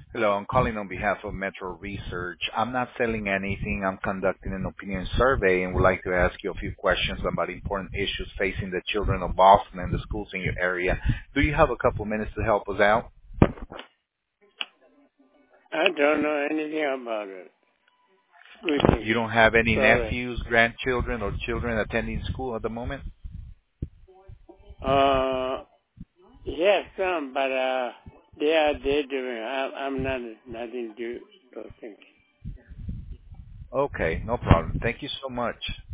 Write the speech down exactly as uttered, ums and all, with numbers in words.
Hello, I'm calling on behalf of Metro Research. I'm not selling anything. I'm conducting an opinion survey and would like to ask you a few questions about important issues facing the children of Boston and the schools in your area. Do you have a couple minutes to help us out? I don't know anything about it. Greetings. You don't have any Sorry. nephews, grandchildren, or children attending school at the moment? Uh, yes, some, but uh, they are they doing. I, I'm not nothing to do those things. Okay, no problem. Thank you so much.